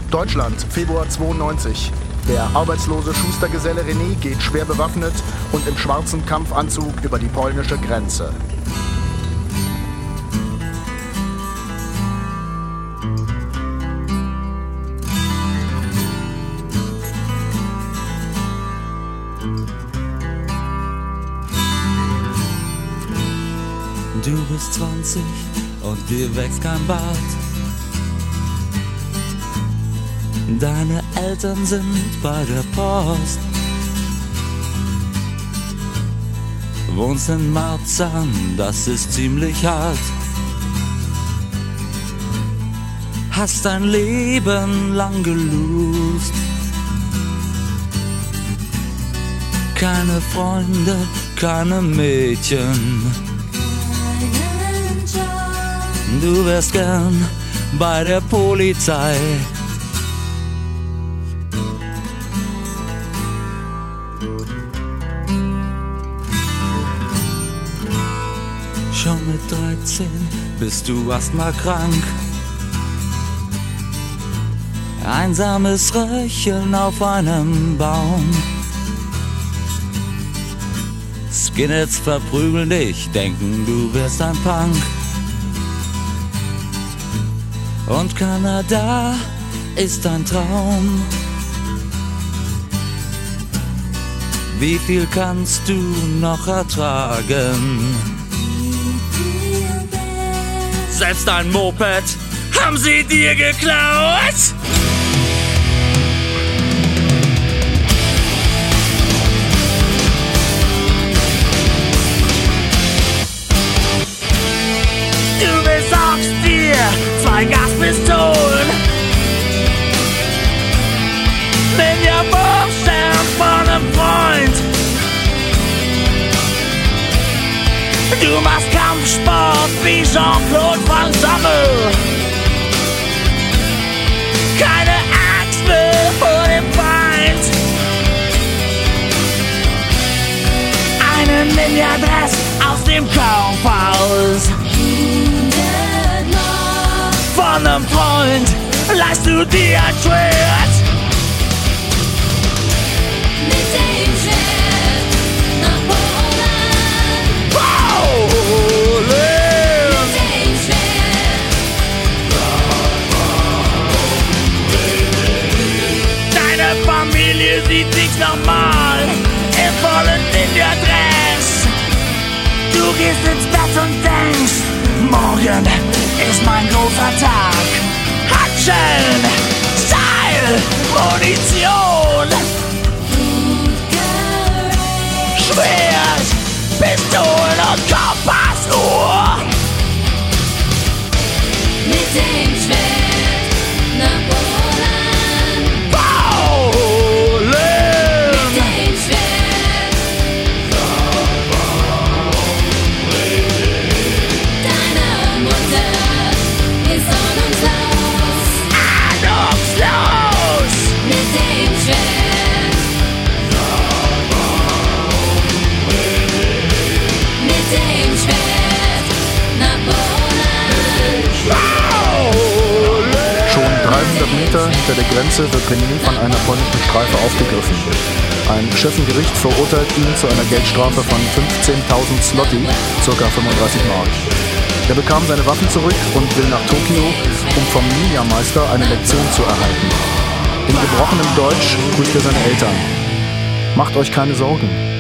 Deutschland, Februar 92. Der arbeitslose Schustergeselle René geht schwer bewaffnet und im schwarzen Kampfanzug über die polnische Grenze. Du bist 20 und dir wächst kein Bart. Deine Eltern sind bei der Post. Wohnst in Marzahn, das ist ziemlich hart. Hast dein Leben lang gelust. Keine Freunde, keine Mädchen. Du wärst gern bei der Polizei. Schon mit 13 bist du asthmakrank. Einsames Röcheln auf einem Baum. Skinheads verprügeln dich, denken du wärst ein Punk. Und Kanada ist ein Traum. Wie viel kannst du noch ertragen? Selbst ein Moped haben sie dir geklaut. Du besorgst dir 2 Gaspistolen. Nimm ja Buchstaben von einem Freund. Du machst Kampfsport wie Jean-Claude Van Damme. Keine Angst mehr vor dem Feind. Einen Ninja-Dress aus dem Kaufhaus. Von einem Freund leihst du dir ein Schwert. Mit dem Schwert nach Polen. Polen! Mit dem Schwert. Deine Familie sieht dich nochmal im vollen Ninja-Dress. Du gehst ins Bett und denkst, morgen ist mein großer Tag. Handschellen, Seil, Munition, Schwert, Pistolen und Kompassuhr. Mit dem Schwert nach Polen. Polen! Mit dem Schwert. Deine Mutter ist ahnungslos. Ahnungslos! Mit dem Schwert. Mit dem Schwert nach Polen. Schon 300 Meter hinter der Grenze wird René von einer polnischen Streife aufgegriffen. Ein Schöffengericht verurteilt ihn zu einer Geldstrafe von 15.000 Zloty, ca. 35 Mark. Er bekam seine Waffen zurück und will nach Tokio, um vom Ninja-Meister eine Lektion zu erhalten. In gebrochenem Deutsch grüßt er seine Eltern. Macht euch keine Sorgen.